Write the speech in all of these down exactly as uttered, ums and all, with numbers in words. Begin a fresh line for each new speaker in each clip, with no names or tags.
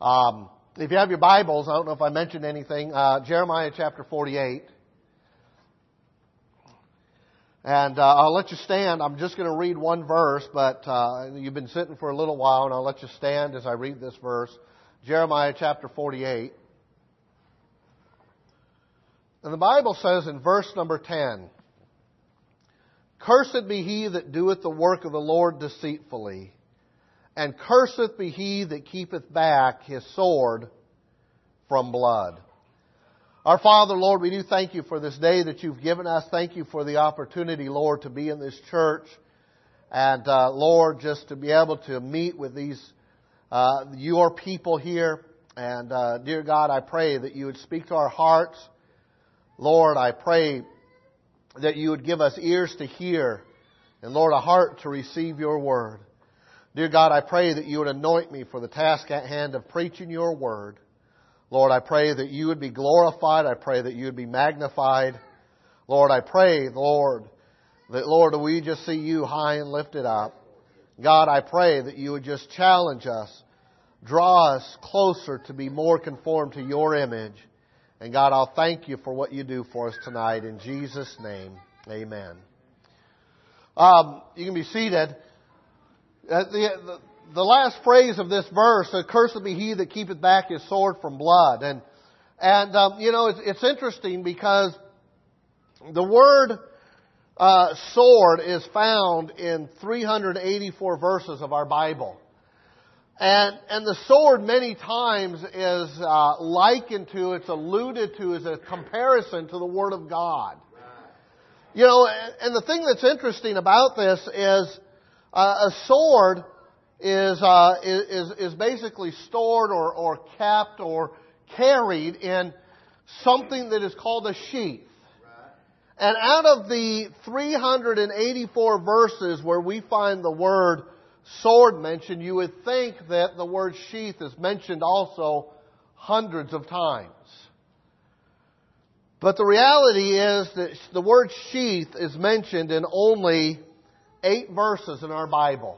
Um, if you have your Bibles, I don't know if I mentioned anything, uh, Jeremiah chapter forty-eight. And uh, I'll let you stand. I'm just going to read one verse, but uh, you've been sitting for a little while, and I'll let you stand as I read this verse. Jeremiah chapter forty-eight. And the Bible says in verse number ten, "Cursed be he that doeth the work of the Lord deceitfully, and cursed be he that keepeth back his sword from blood." Our Father, Lord, we do thank you for this day that you've given us. Thank you for the opportunity, Lord, to be in this church. And, uh, Lord, just to be able to meet with these, uh, your people here. And, uh, dear God, I pray that you would speak to our hearts. Lord, I pray that you would give us ears to hear. And, Lord, a heart to receive your word. Dear God, I pray that you would anoint me for the task at hand of preaching your word. Lord, I pray that you would be glorified. I pray that you would be magnified. Lord, I pray, Lord, that, Lord, we just see you high and lifted up. God, I pray that you would just challenge us, draw us closer to be more conformed to your image. And God, I'll thank you for what you do for us tonight. In Jesus' name, amen. Um, you can be seated. Uh, the, the, The last phrase of this verse, "Cursed be he that keepeth back his sword from blood." And, and um, you know, it's, it's interesting because the word uh, sword is found in three hundred eighty-four verses of our Bible. And, and the sword many times is uh, likened to, it's alluded to as a comparison to the Word of God. You know, and, and the thing that's interesting about this is uh, a sword is uh, is is basically stored or, or kept or carried in something that is called a sheath. And out of the three hundred eighty-four verses where we find the word sword mentioned, you would think that the word sheath is mentioned also hundreds of times. But the reality is that the word sheath is mentioned in only eight verses in our Bible.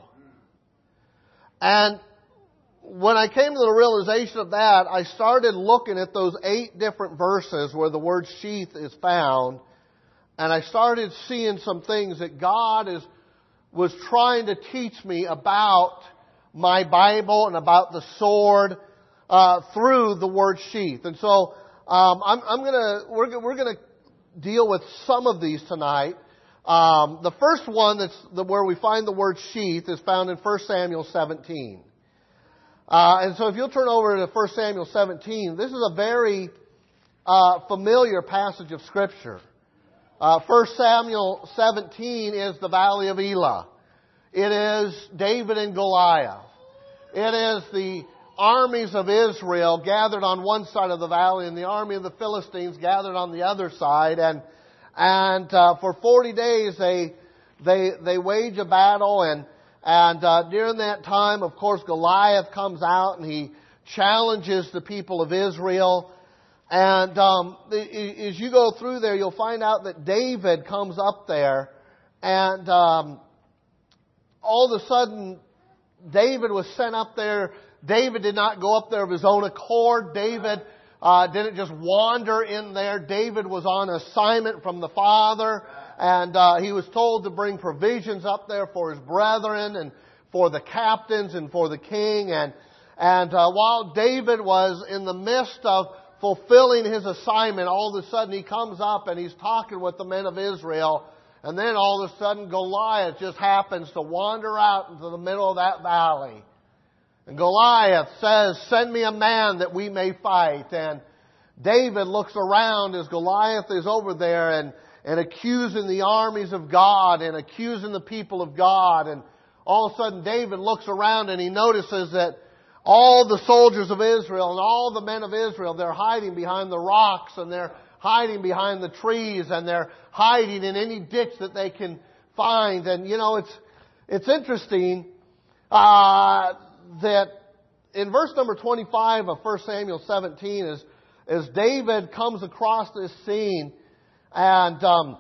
And when I came to the realization of that, I started looking at those eight different verses where the word sheath is found. And I started seeing some things that God is, was trying to teach me about my Bible and about the sword uh, through the word sheath. And so um, I'm, I'm gonna we're, we're gonna deal with some of these tonight. Um, the first one that's the, where we find the word sheath is found in First Samuel seventeen. Uh, and so if you'll turn over to First Samuel seventeen, this is a very uh, familiar passage of Scripture. Uh, First Samuel seventeen is the Valley of Elah. It is David and Goliath. It is the armies of Israel gathered on one side of the valley and the army of the Philistines gathered on the other side. And And uh, for forty days they they they wage a battle, and and uh, during that time, of course, Goliath comes out and he challenges the people of Israel. And um, as you go through there, you'll find out that David comes up there, and um, all of a sudden, David was sent up there. David did not go up there of his own accord. David Uh, didn't just wander in there. David was on assignment from the Father, and uh, he was told to bring provisions up there for his brethren and for the captains and for the king. And and uh, while David was in the midst of fulfilling his assignment, all of a sudden he comes up and he's talking with the men of Israel, and then all of a sudden Goliath just happens to wander out into the middle of that valley. And Goliath says, "Send me a man that we may fight." And David looks around as Goliath is over there and, and accusing the armies of God and accusing the people of God. And all of a sudden David looks around and he notices that all the soldiers of Israel and all the men of Israel, they're hiding behind the rocks and they're hiding behind the trees and they're hiding in any ditch that they can find. And you know, it's it's interesting uh, that in verse number twenty-five of First Samuel seventeen, as as David comes across this scene, and um,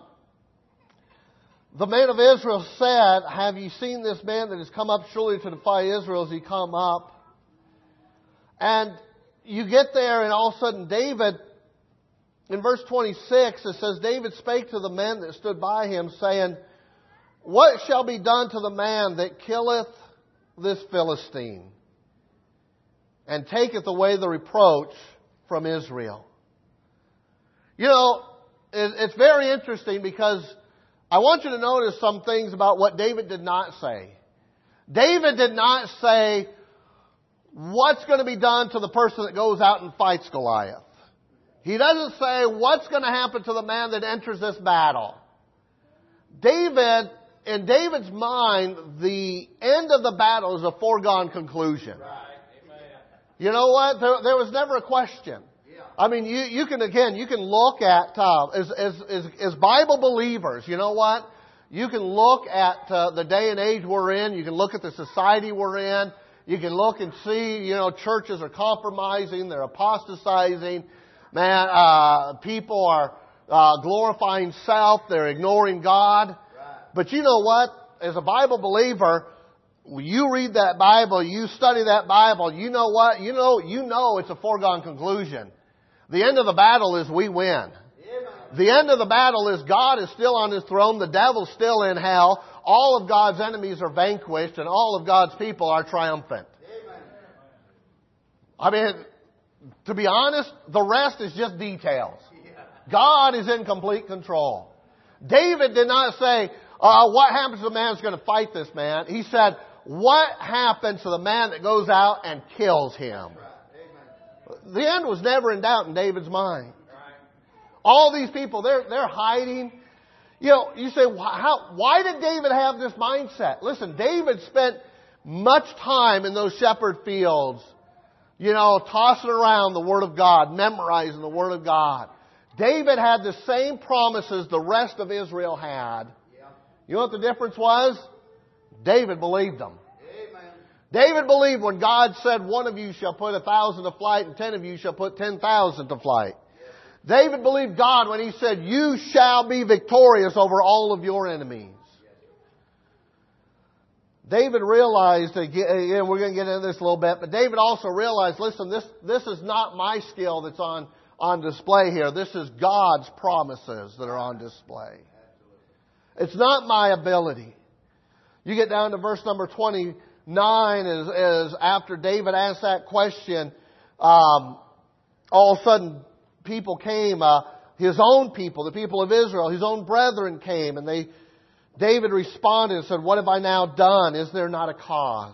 the men of Israel said, "Have you seen this man that has come up surely to defy Israel? Has he come up?" And you get there and all of a sudden David, in verse twenty-six, it says, David spake to the men that stood by him, saying, what shall be done to the man that killeth this Philistine, and taketh away the reproach from Israel? You know, it's very interesting because I want you to notice some things about what David did not say. David did not say, what's going to be done to the person that goes out and fights Goliath? He doesn't say, what's going to happen to the man that enters this battle? David, in David's mind, the end of the battle is a foregone conclusion. Right. You know what? There, there was never a question. Yeah. I mean, you, you can, again, you can look at, uh, as, as, as, as Bible believers, you know what? You can look at uh, the day and age we're in. You can look at the society we're in. You can look and see, you know, churches are compromising. They're apostatizing. Man, uh, people are uh, glorifying self. They're ignoring God. Right. But you know what? As a Bible believer, you read that Bible, you study that Bible, you know what? You know, you know it's a foregone conclusion. The end of the battle is we win. The end of the battle is God is still on His throne. The devil's still in hell. All of God's enemies are vanquished and all of God's people are triumphant. I mean, to be honest, the rest is just details. God is in complete control. David did not say, uh, what happens to the man who's going to fight this man? He said, what happens to the man that goes out and kills him? The end was never in doubt in David's mind. All these people, they're, they're hiding. You know, you say, how, why did David have this mindset? Listen, David spent much time in those shepherd fields, you know, tossing around the Word of God, memorizing the Word of God. David had the same promises the rest of Israel had. You know what the difference was? David believed them. Amen. David believed when God said, one of you shall put a thousand to flight and ten of you shall put ten thousand to flight. David believed God when He said, you shall be victorious over all of your enemies. David realized, again, we're going to get into this a little bit, but David also realized, listen, this, this is not my skill that's on, on display here. This is God's promises that are on display. It's not my ability. You get down to verse number twenty-nine, is, is after David asked that question, um, all of a sudden, people came, uh, his own people, the people of Israel, his own brethren came, and they, David responded and said, what have I now done? Is there not a cause?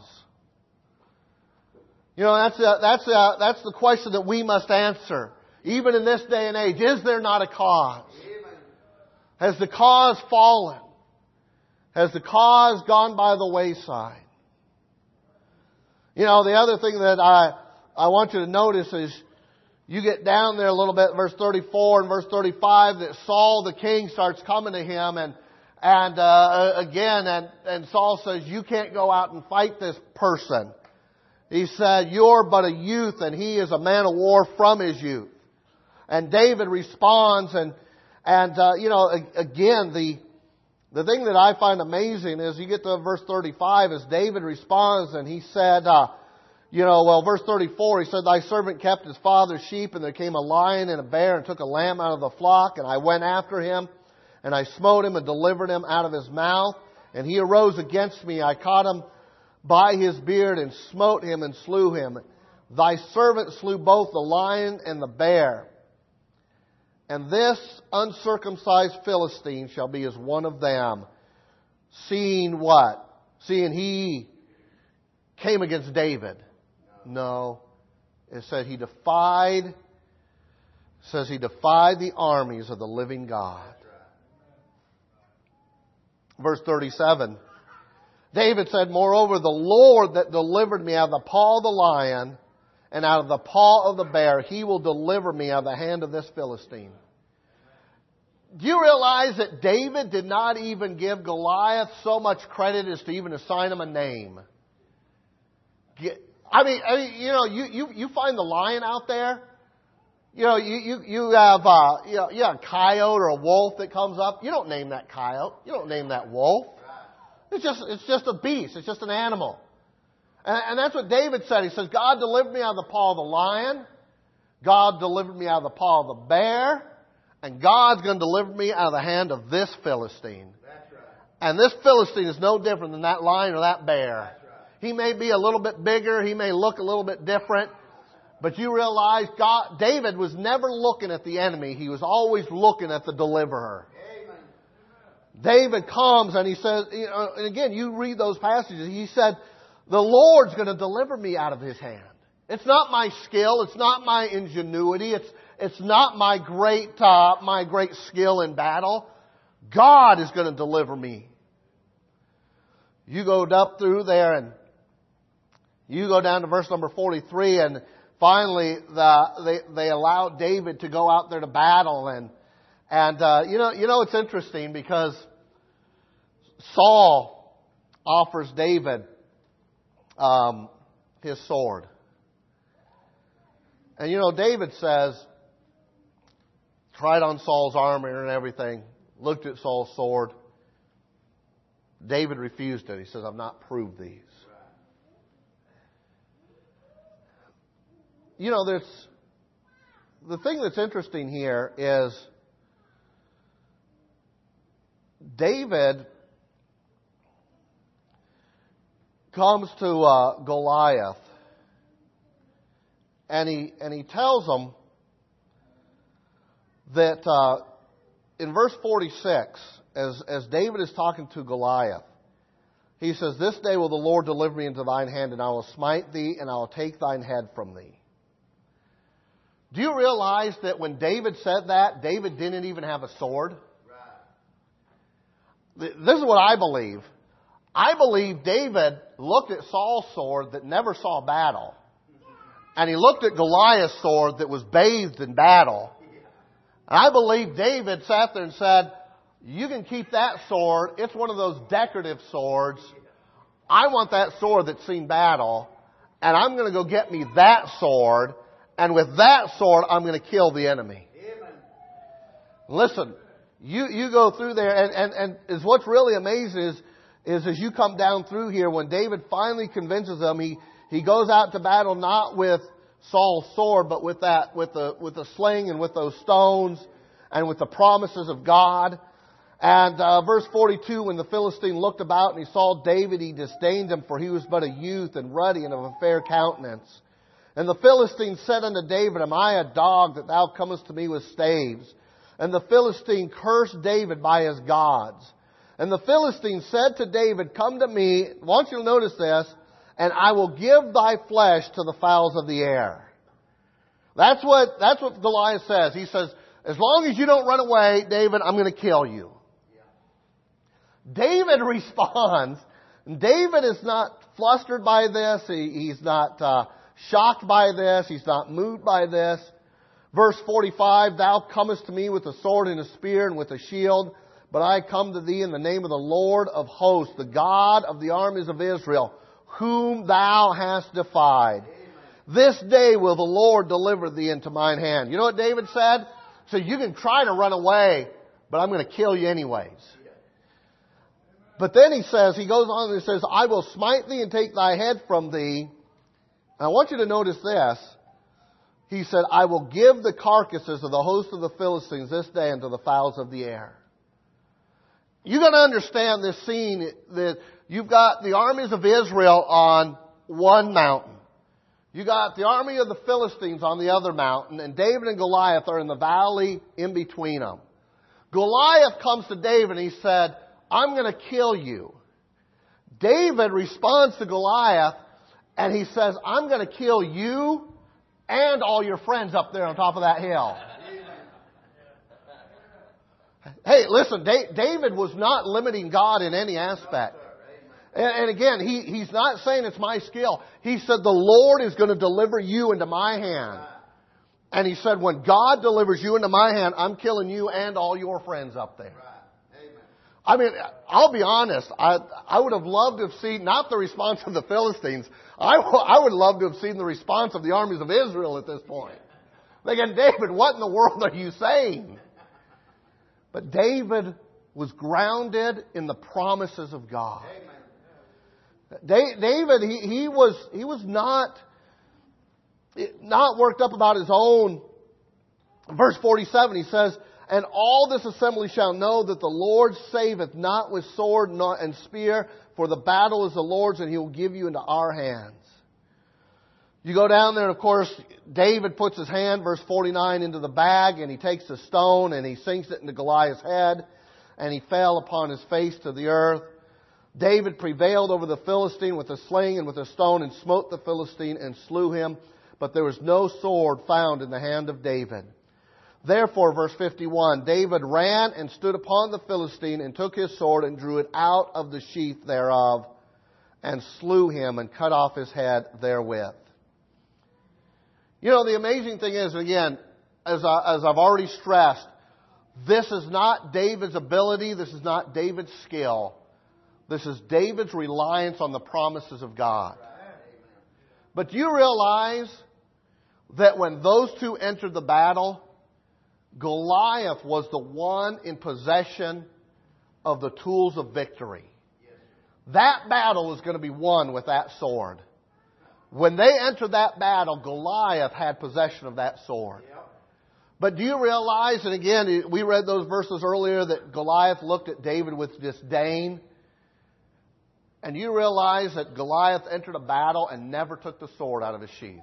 You know, that's a, that's a, that's the question that we must answer, even in this day and age. Is there not a cause? Has the cause fallen? Has the cause gone by the wayside? You know, the other thing that I, I want you to notice is, you get down there a little bit, verse thirty-four and verse thirty-five, that Saul the king starts coming to him, and and uh, again, and, and Saul says, you can't go out and fight this person. He said, you're but a youth, and he is a man of war from his youth. And David responds, and and uh, you know, again, the the thing that I find amazing is you get to verse thirty-five, as David responds, and he said, uh, You know, well, verse thirty-four, he said, thy servant kept his father's sheep, and there came a lion and a bear and took a lamb out of the flock, and I went after him, and I smote him and delivered him out of his mouth. And he arose against me. I caught him by his beard and smote him and slew him. Thy servant slew both the lion and the bear. And this uncircumcised Philistine shall be as one of them. Seeing what? Seeing he came against David. No. It said he defied, it says he defied the armies of the living God. Verse thirty-seven. David said, moreover, the Lord that delivered me out of the paw of the lion and out of the paw of the bear, He will deliver me out of the hand of this Philistine. Do you realize that David did not even give Goliath so much credit as to even assign him a name? I mean, I mean, you know, you, you, you find the lion out there. You know, you, you, you have, uh, you know, you have a coyote or a wolf that comes up. You don't name that coyote. You don't name that wolf. It's just, it's just a beast. It's just an animal. And, and that's what David said. He says, God delivered me out of the paw of the lion. God delivered me out of the paw of the bear. And God's going to deliver me out of the hand of this Philistine.
That's right.
And this Philistine is no different than that lion or that bear.
That's right.
He may be a little bit bigger. He may look a little bit different. But you realize God, David was never looking at the enemy. He was always looking at the deliverer.
Amen.
David comes and he says, you know, and again, you read those passages. He said, the Lord's going to deliver me out of his hand. It's not my skill. It's not my ingenuity. It's, it's not my great, uh, my great skill in battle. God is going to deliver me. You go up through there and you go down to verse number forty-three, and finally the, they, they allow David to go out there to battle. And, and, uh, you know, you know, it's interesting because Saul offers David, um, his sword. And you know, David says, tried on Saul's armor and everything, looked at Saul's sword. David refused it. He says, I've not proved these. You know, there's, the thing that's interesting here is David comes to uh, Goliath and he and he tells him that uh, in verse forty-six, as as David is talking to Goliath, he says, "This day will the Lord deliver me into thine hand, and I will smite thee, and I will take thine head from thee." Do you realize that when David said that, David didn't even have a sword? Right. This is what I believe. I believe David looked at Saul's sword that never saw battle. And he looked at Goliath's sword that was bathed in battle. And I believe David sat there and said, you can keep that sword. It's one of those decorative swords. I want that sword that's seen battle. And I'm going to go get me that sword. And with that sword, I'm going to kill the enemy. Amen. Listen, you, you go through there, and, and, and is what's really amazing is, is as you come down through here, when David finally convinces them, he, he goes out to battle not with Saul's sword, but with that, with the, with the sling and with those stones and with the promises of God. And uh, verse forty-two, when the Philistine looked about and he saw David, he disdained him, for he was but a youth and ruddy and of a fair countenance. And the Philistine said unto David, am I a dog that thou comest to me with staves? And the Philistine cursed David by his gods. And the Philistine said to David, come to me, I want you to notice this, and I will give thy flesh to the fowls of the air. That's what, that's what Goliath says. He says, as long as you don't run away, David, I'm going to kill you. Yeah. David responds. David is not flustered by this. He, he's not uh, shocked by this. He's not moved by this. Verse forty-five, thou comest to me with a sword and a spear and with a shield, but I come to thee in the name of the Lord of hosts, the God of the armies of Israel, whom thou hast defied. Amen. This day will the Lord deliver thee into mine hand. You know what David said? So you can try to run away, but I'm going to kill you anyways. But then he says, he goes on and he says, I will smite thee and take thy head from thee. And I want you to notice this. He said, I will give the carcasses of the host of the Philistines this day unto the fowls of the air. You got to understand this scene that you've got the armies of Israel on one mountain. You got the army of the Philistines on the other mountain, and David and Goliath are in the valley in between them. Goliath comes to David and he said, I'm going to kill you. David responds to Goliath and he says, I'm going to kill you and all your friends up there on top of that hill. Hey, listen, David was not limiting God in any aspect. And again, he, he's not saying it's my skill. He said, the Lord is going to deliver you into my hand. And he said, when God delivers you into my hand, I'm killing you and all your friends up there. I mean, I'll be honest. I I would have loved to have seen, not the response of the Philistines. I, I would love to have seen the response of the armies of Israel at this point. Thinking, David, what in the world are you saying? But David was grounded in the promises of God. David, he, he was he was not not worked up about his own. Verse forty-seven, he says, "And all this assembly shall know that the Lord saveth not with sword and spear, for the battle is the Lord's, and He will give you into our hands." You go down there, and of course, David puts his hand, verse forty-nine, into the bag, and he takes a stone, and he sinks it into Goliath's head, and he fell upon his face to the earth. David prevailed over the Philistine with a sling and with a stone, and smote the Philistine and slew him. But there was no sword found in the hand of David. Therefore, verse fifty-one, David ran and stood upon the Philistine, and took his sword and drew it out of the sheath thereof, and slew him and cut off his head therewith. You know, the amazing thing is, again, as, I, as I've already stressed, this is not David's ability, this is not David's skill. This is David's reliance on the promises of God. But do you realize that when those two entered the battle, Goliath was the one in possession of the tools of victory? That battle was going to be won with that sword. When they entered that battle, Goliath had possession of that sword. But do you realize, and again, we read those verses earlier, that Goliath looked at David with disdain. And you realize that Goliath entered a battle and never took the sword out of his sheath.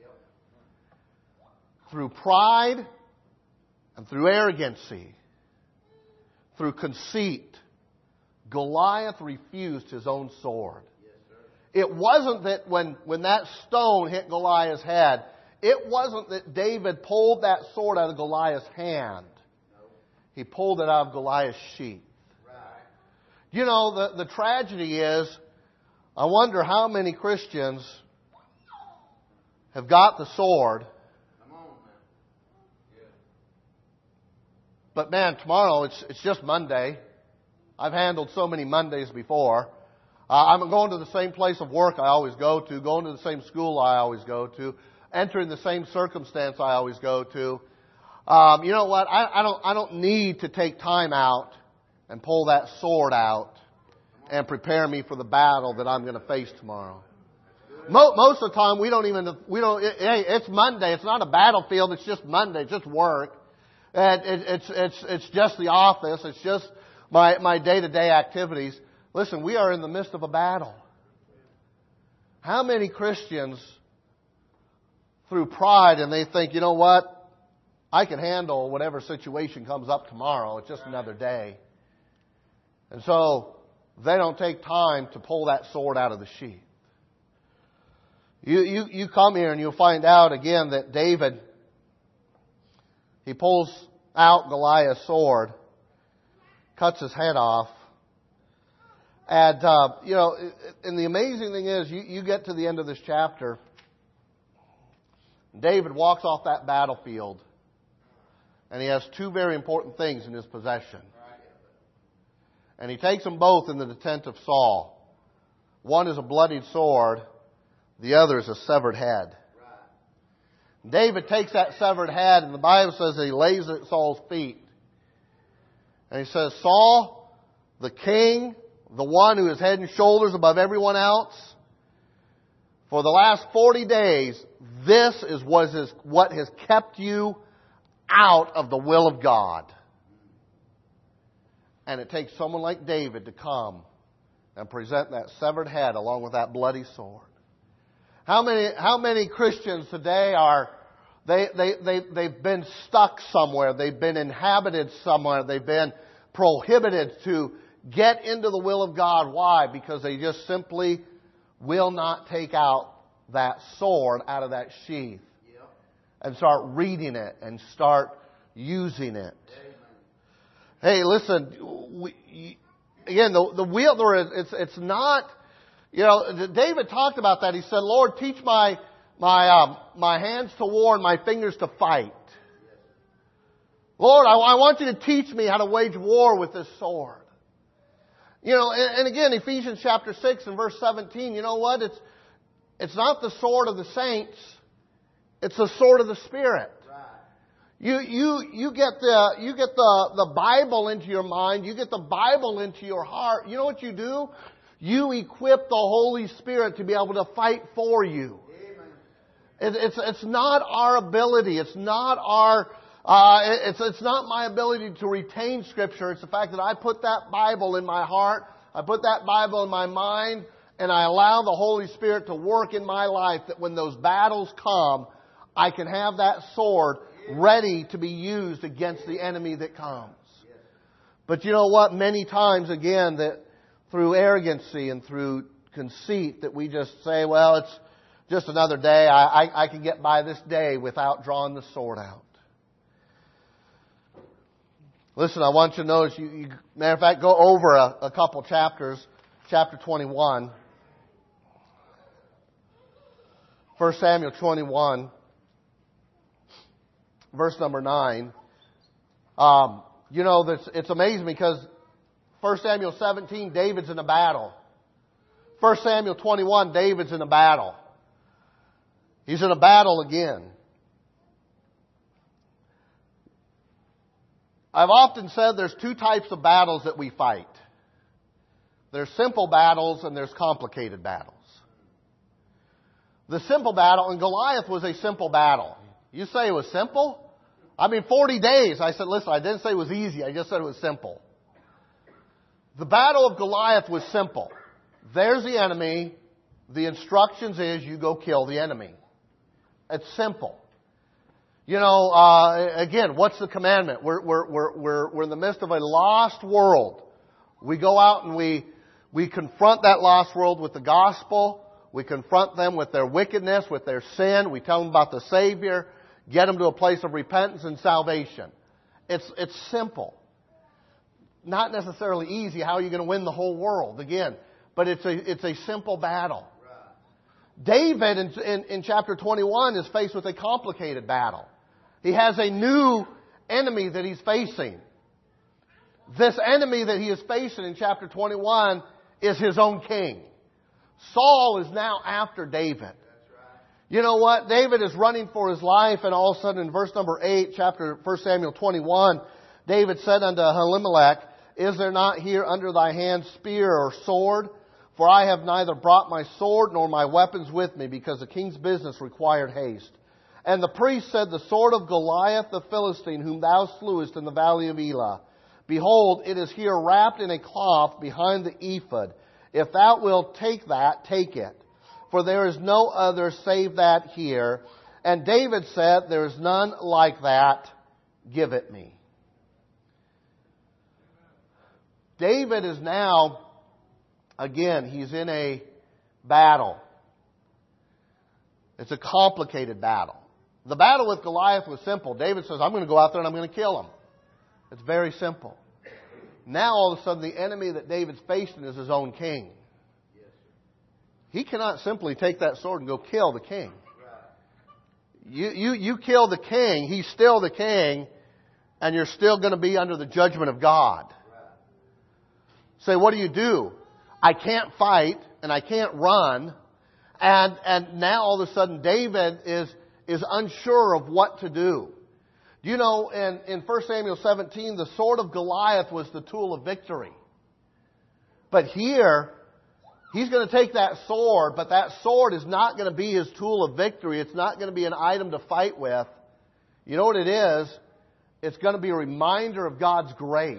Through pride and through arrogancy, through conceit, Goliath refused his own sword. It wasn't that when, when that stone hit Goliath's head, it wasn't that David pulled that sword out of Goliath's hand. He pulled it out of Goliath's sheath. You know, the, the tragedy is, I wonder how many Christians have got the sword. But man, tomorrow, it's, it's just Monday. I've handled so many Mondays before. Uh, I'm going to the same place of work I always go to, going to the same school I always go to, entering the same circumstance I always go to. Um, you know what? I, I don't, I don't need to take time out and pull that sword out and prepare me for the battle that I'm going to face tomorrow. Most of the time, we don't even, we don't, it, hey, it's Monday. It's not a battlefield. It's just Monday. It's just work. And it, it's, it's, it's just the office. It's just my, my day-to-day activities. Listen, we are in the midst of a battle. How many Christians, through pride, and they think, you know what? I can handle whatever situation comes up tomorrow. It's just another day. And so, they don't take time to pull that sword out of the sheath. You, you, you come here and you'll find out again that David, he pulls out Goliath's sword, cuts his head off. And, uh, you know, and the amazing thing is, you, you get to the end of this chapter, David walks off that battlefield, and he has two very important things in his possession. And he takes them both into the tent of Saul. One is a bloodied sword. The other is a severed head. David takes that severed head, and the Bible says that he lays it at Saul's feet. And he says, Saul, the king, the one who is head and shoulders above everyone else, for the last forty days, this is what has, what has kept you out of the will of God. And it takes someone like David to come and present that severed head along with that bloody sword. How many, how many Christians today are, they, they, they, they've been stuck somewhere. They've been inhabited somewhere. They've been prohibited to get into the will of God. Why? Because they just simply will not take out that sword out of that sheath and start reading it and start using it. Hey, listen, we, again, the, the wheel, it's, it's not, you know, David talked about that. He said, Lord, teach my, my, um, my hands to war and my fingers to fight. Lord, I, I want you to teach me how to wage war with this sword. You know, and, and again, Ephesians chapter six and verse seventeen, you know what? It's, it's not the sword of the saints. It's the sword of the Spirit. You, you, you get the, you get the, the Bible into your mind. You get the Bible into your heart. You know what you do? You equip the Holy Spirit to be able to fight for you. It, it's, it's not our ability. It's not our, uh, it's, it's not my ability to retain Scripture. It's the fact that I put that Bible in my heart. I put that Bible in my mind, and I allow the Holy Spirit to work in my life, that when those battles come, I can have that sword ready to be used against the enemy that comes. But you know what? Many times, again, that through arrogancy and through conceit, that we just say, well, it's just another day. I, I, I can get by this day without drawing the sword out. Listen, I want you to notice, you, you, matter of fact, go over a, a couple chapters. Chapter twenty-one. First Samuel twenty-one. Verse number nine. Um, you know, this, it's amazing because First Samuel seventeen, David's in a battle. First Samuel twenty-one, David's in a battle. He's in a battle again. I've often said there's two types of battles that we fight. There's simple battles and there's complicated battles. The simple battle, and Goliath was a simple battle. You say it was simple? I mean, forty days. I said, listen, I didn't say it was easy. I just said it was simple. The battle of Goliath was simple. There's the enemy. The instructions is you go kill the enemy. It's simple. You know, uh, again, what's the commandment? We're, we're, we're, we're, we're in the midst of a lost world. We go out and we, we confront that lost world with the gospel. We confront them with their wickedness, with their sin. We tell them about the Savior. Get them to a place of repentance and salvation. It's, it's simple. Not necessarily easy. How are you going to win the whole world? Again, but it's a, it's a simple battle. David in, in, in chapter twenty-one is faced with a complicated battle. He has a new enemy that he's facing. This enemy that he is facing in chapter twenty-one is his own king. Saul is now after David. You know what? David is running for his life, and all of a sudden in verse number eight, chapter First Samuel twenty-one, David said unto Ahimelech, Is there not here under thy hand spear or sword? For I have neither brought my sword nor my weapons with me, because the king's business required haste. And the priest said, The sword of Goliath the Philistine, whom thou slewest in the valley of Elah. Behold, it is here wrapped in a cloth behind the ephod. If thou wilt take that, take it. For there is no other save that here. And David said, There is none like that. Give it me. David is now, again, he's in a battle. It's a complicated battle. The battle with Goliath was simple. David says, I'm going to go out there and I'm going to kill him. It's very simple. Now all of a sudden the enemy that David's facing is his own king. He cannot simply take that sword and go kill the king. You, you, you kill the king, he's still the king, and you're still going to be under the judgment of God. Say, what do you do? I can't fight and I can't run. And, and now all of a sudden David is, is unsure of what to do. Do you know, in, in First Samuel seventeen, the sword of Goliath was the tool of victory. But here, he's going to take that sword, but that sword is not going to be his tool of victory. It's not going to be an item to fight with. You know what it is? It's going to be a reminder of God's grace.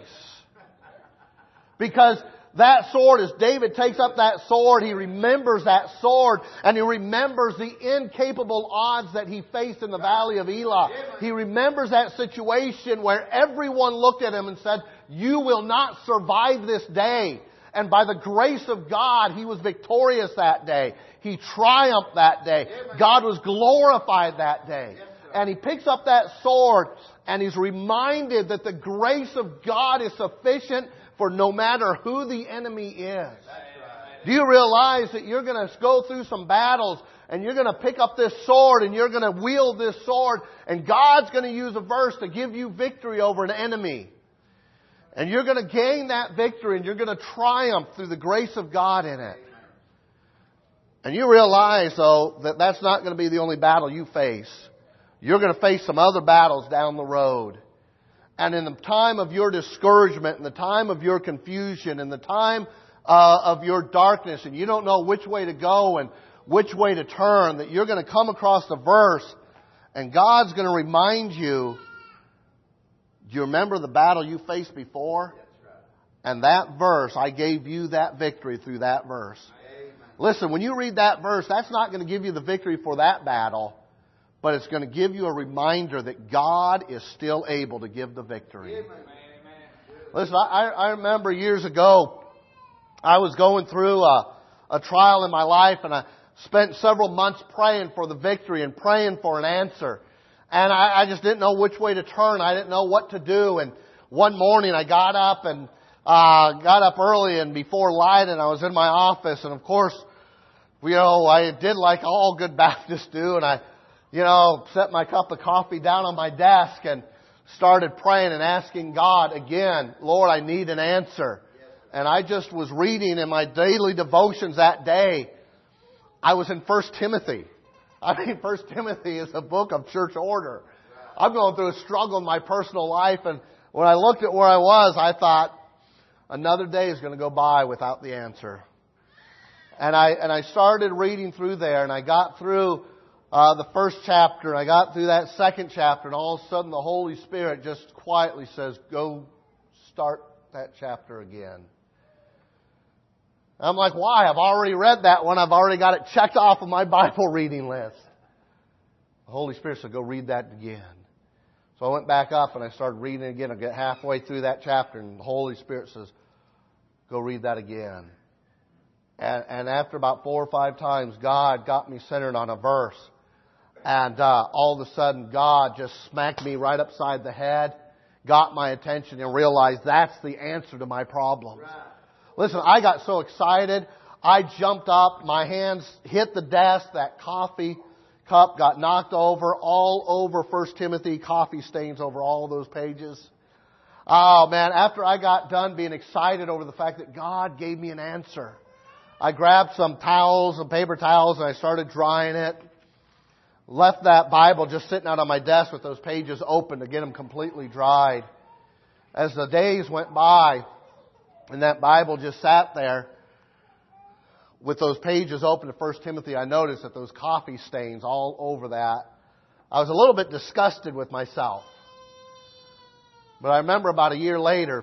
Because that sword, as David takes up that sword, he remembers that sword, and he remembers the incapable odds that he faced in the valley of Elah. He remembers that situation where everyone looked at him and said, you will not survive this day. And by the grace of God, he was victorious that day. He triumphed that day. God was glorified that day. And he picks up that sword, and he's reminded that the grace of God is sufficient for no matter who the enemy is. Do you realize that you're going to go through some battles and you're going to pick up this sword and you're going to wield this sword and God's going to use a verse to give you victory over an enemy. And you're going to gain that victory and you're going to triumph through the grace of God in it. And you realize, though, that that's not going to be the only battle you face. You're going to face some other battles down the road. And in the time of your discouragement, in the time of your confusion, in the time uh, of your darkness and you don't know which way to go and which way to turn, that you're going to come across a verse and God's going to remind you, do you remember the battle you faced before? And that verse, I gave you that victory through that verse. Listen, when you read that verse, that's not going to give you the victory for that battle, but it's going to give you a reminder that God is still able to give the victory. Listen, I, I remember years ago, I was going through a, a trial in my life, and I spent several months praying for the victory and praying for an answer. And I, I just didn't know which way to turn. I didn't know what to do. And one morning I got up and uh got up early and before light, and I was in my office. And of course, you know, I did like all good Baptists do, and I, you know, set my cup of coffee down on my desk and started praying and asking God again, Lord, I need an answer. And I just was reading in my daily devotions that day. I was in First Timothy. I mean, First Timothy is a book of church order. I'm going through a struggle in my personal life, and when I looked at where I was, I thought, another day is going to go by without the answer. And I and I started reading through there, and I got through uh, the first chapter, and I got through that second chapter, and all of a sudden the Holy Spirit just quietly says, go start that chapter again. I'm like, why? I've already read that one. I've already got it checked off of my Bible reading list. The Holy Spirit said, go read that again. So I went back up and I started reading it again. I get halfway through that chapter and the Holy Spirit says, go read that again. And, and after about four or five times, God got me centered on a verse. And uh, all of a sudden, God just smacked me right upside the head, got my attention, and realized that's the answer to my problems. Right. Listen, I got so excited. I jumped up. My hands hit the desk. That coffee cup got knocked over, all over First Timothy, coffee stains over all of those pages. Oh, man, after I got done being excited over the fact that God gave me an answer, I grabbed some towels, some paper towels, and I started drying it. Left that Bible just sitting out on my desk with those pages open to get them completely dried. As the days went by, and that Bible just sat there with those pages open to First Timothy, I noticed that those coffee stains all over that. I was a little bit disgusted with myself. But I remember about a year later,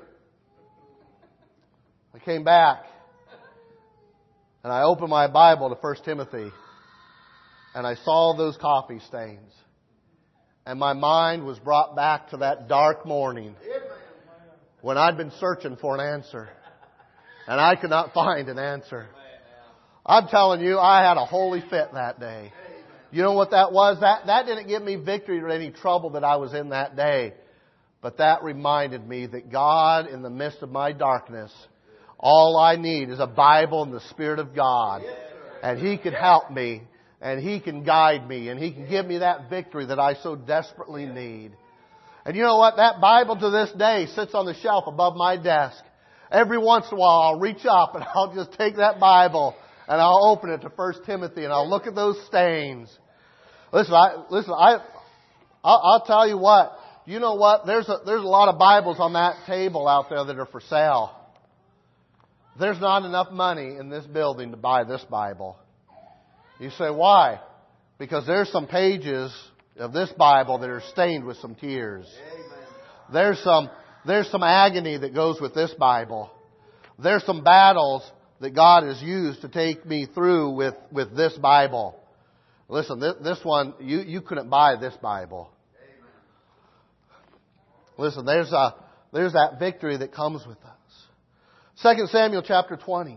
I came back and I opened my Bible to First Timothy and I saw those coffee stains. And my mind was brought back to that dark morning when I'd been searching for an answer. And I could not find an answer. I'm telling you, I had a holy fit that day. You know what that was? That, that didn't give me victory or any trouble that I was in that day. But that reminded me that God, in the midst of my darkness, all I need is a Bible and the Spirit of God. And He can help me. And He can guide me. And He can give me that victory that I so desperately need. And you know what? That Bible to this day sits on the shelf above my desk. Every once in a while I'll reach up and I'll just take that Bible and I'll open it to First Timothy and I'll look at those stains. Listen, I, listen, I, I'll, I'll tell you what. You know what? There's a, there's a lot of Bibles on that table out there that are for sale. There's not enough money in this building to buy this Bible. You say, why? Because there's some pages of this Bible that are stained with some tears. There's some, there's some agony that goes with this Bible. There's some battles that God has used to take me through with, with this Bible. Listen, this, this one, you, you couldn't buy this Bible. Listen, there's a, there's that victory that comes with us. Second Samuel chapter twenty.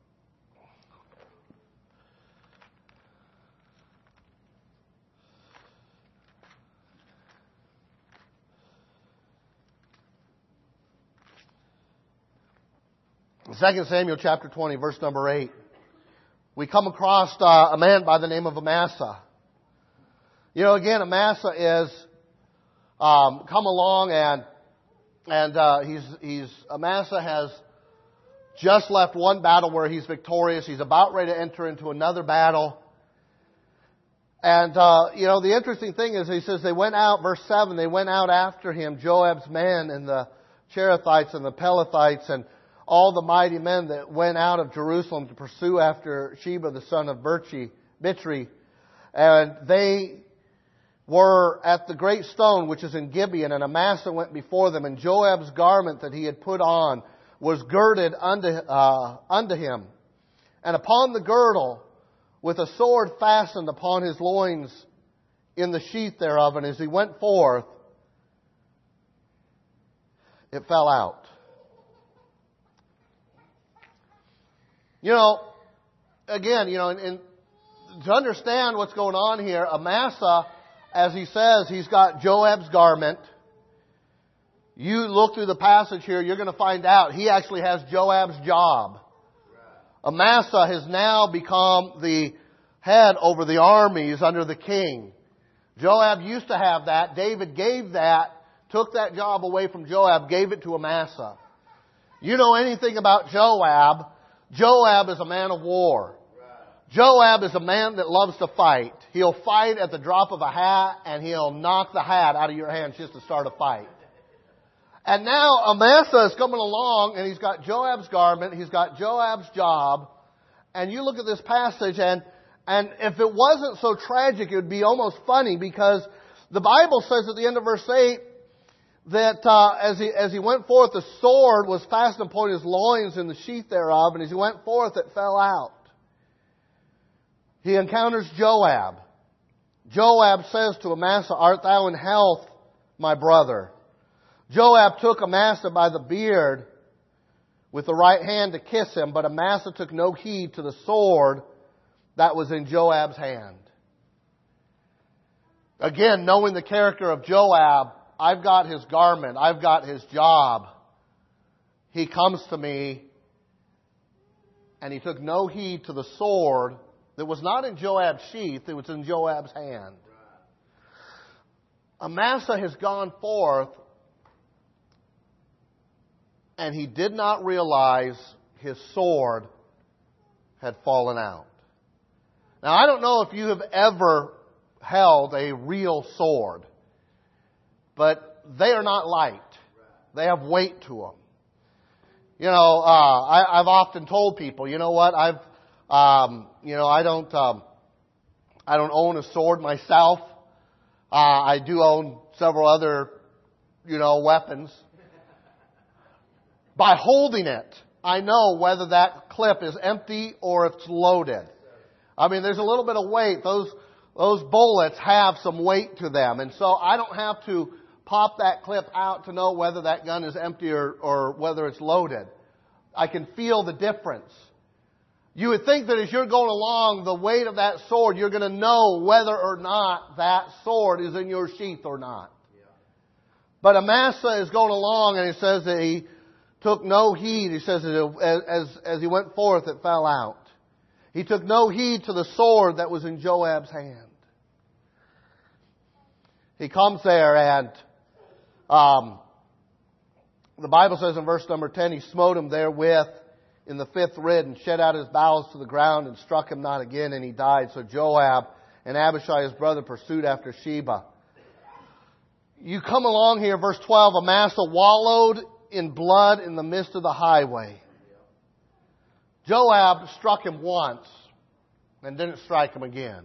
Second Samuel chapter twenty, verse number eight. We come across uh, a man by the name of Amasa. You know, again, Amasa is um, come along and and uh, he's he's Amasa has just left one battle where he's victorious. He's about ready to enter into another battle. And uh, you know, the interesting thing is, he says they went out. Verse seven. They went out after him, Joab's men and the Cherethites and the Pelethites and all the mighty men that went out of Jerusalem to pursue after Sheba the son of Bichri, Bichri, and they were at the great stone which is in Gibeon, and Amasa went before them, and Joab's garment that he had put on was girded unto, uh, unto him, and upon the girdle with a sword fastened upon his loins in the sheath thereof, and as he went forth, it fell out. You know, again, you know, and, and to understand what's going on here, Amasa, as he says, he's got Joab's garment. You look through the passage here, you're going to find out he actually has Joab's job. Amasa has now become the head over the armies under the king. Joab used to have that. David gave that, took that job away from Joab, gave it to Amasa. You know anything about Joab, Joab is a man of war. Joab is a man that loves to fight. He'll fight at the drop of a hat, and he'll knock the hat out of your hands just to start a fight. And now Amasa is coming along, and he's got Joab's garment, he's got Joab's job, and you look at this passage, and and if it wasn't so tragic, it would be almost funny, because the Bible says at the end of verse eight that uh, as he as he went forth, the sword was fastened upon his loins in the sheath thereof, and as he went forth, it fell out. He encounters Joab. Joab says to Amasa, "Art thou in health, my brother?" Joab took Amasa by the beard with the right hand to kiss him, but Amasa took no heed to the sword that was in Joab's hand. Again, knowing the character of Joab, I've got his garment, I've got his job. He comes to me, and he took no heed to the sword that was not in Joab's sheath, it was in Joab's hand. Amasa has gone forth, and he did not realize his sword had fallen out. Now, I don't know if you have ever held a real sword, but they are not light. They have weight to them. You know, uh, I, I've often told people, you know what, I've, um, you know, I don't, um, I don't own a sword myself. Uh, I do own several other, you know, weapons. By holding it, I know whether that clip is empty or it's loaded. I mean, there's a little bit of weight. Those those bullets have some weight to them. And so I don't have to pop that clip out to know whether that gun is empty or, or whether it's loaded. I can feel the difference. You would think that as you're going along, the weight of that sword, you're going to know whether or not that sword is in your sheath or not. Yeah. But Amasa is going along, and he says that he took no heed. He says that as, as, as he went forth, it fell out. He took no heed to the sword that was in Joab's hand. He comes there, and um, the Bible says in verse number ten, he smote him therewith in the fifth rib, and shed out his bowels to the ground, and struck him not again, and he died. So Joab and Abishai his brother pursued after Sheba. You come along here, verse twelve, Amasa wallowed in blood in the midst of the highway. Joab struck him once and didn't strike him again.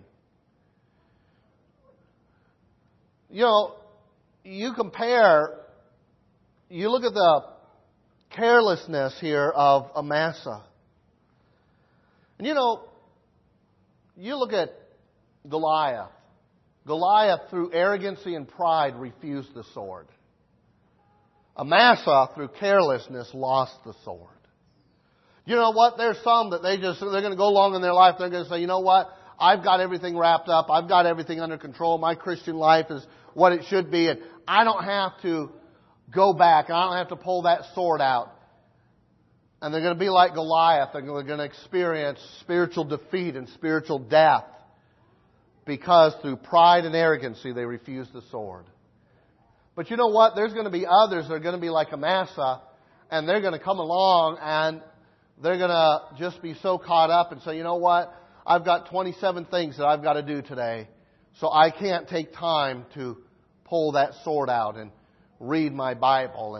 You know, you compare, you look at the carelessness here of Amasa. And you know, you look at Goliath. Goliath, through arrogancy and pride, refused the sword. Amasa, through carelessness, lost the sword. You know what? There's some that they just, they're going to go along in their life. They're going to say, you know what? I've got everything wrapped up. I've got everything under control. My Christian life is what it should be. And I don't have to go back. I don't have to pull that sword out. And they're going to be like Goliath. They're going to experience spiritual defeat and spiritual death because through pride and arrogancy they refuse the sword. But you know what? There's going to be others that are going to be like Amasa, and they're going to come along and they're going to just be so caught up and say, you know what? I've got twenty-seven things that I've got to do today, so I can't take time to pull that sword out and read my Bible. And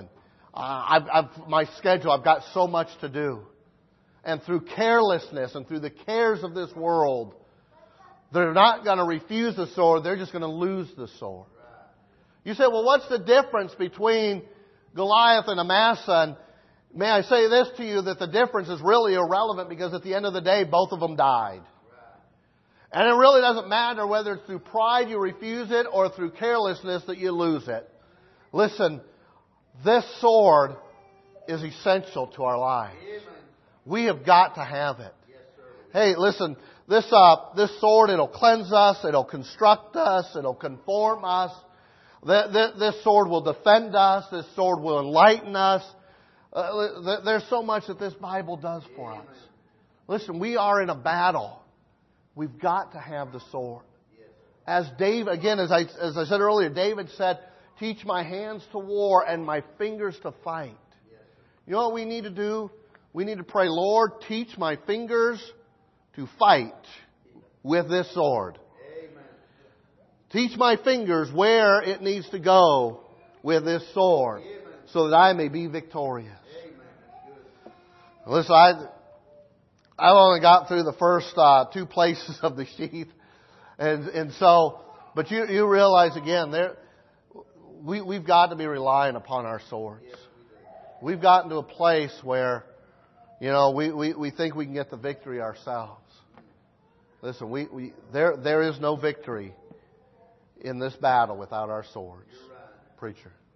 Uh, I've, I've, my schedule, I've got so much to do. And through carelessness and through the cares of this world, they're not going to refuse the sword. They're just going to lose the sword. You say, well, what's the difference between Goliath and Amasa? And may I say this to you, that the difference is really irrelevant, because at the end of the day, both of them died. And it really doesn't matter whether it's through pride you refuse it or through carelessness that you lose it. Listen, this sword is essential to our lives. We have got to have it. Hey, listen, this uh, this sword, it'll cleanse us, it'll construct us, it'll conform us. This sword will defend us. This sword will enlighten us. Uh, there's so much that this Bible does for us. Listen, we are in a battle. We've got to have the sword. As David, again, as I, as I said earlier, David said, teach my hands to war and my fingers to fight. You know what we need to do? We need to pray, Lord, teach my fingers to fight with this sword. Amen. Teach my fingers where it needs to go with this sword. Amen. So that I may be victorious. Amen. Listen, I, I've only got through the first uh, two places of the sheath. And, and so, but you, you realize again, there, we, we've got to be relying upon our swords. We've gotten to a place where, you know, we, we, we think we can get the victory ourselves. Listen, we, we there there is no victory in this battle without our swords. Preacher.